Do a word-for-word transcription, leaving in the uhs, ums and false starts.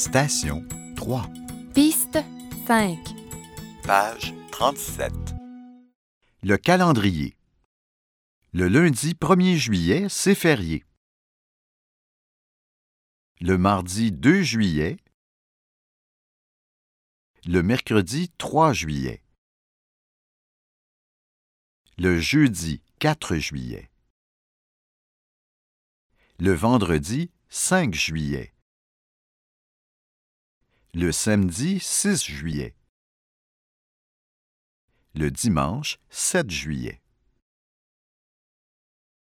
Station trois. Piste cinq. Page trente-sept. Le calendrier. Le lundi premier juillet, c'est férié. Le mardi deux juillet. Le mercredi trois juillet. Le jeudi quatre juillet. Le vendredi cinq juillet. Le samedi six juillet. Le dimanche sept juillet.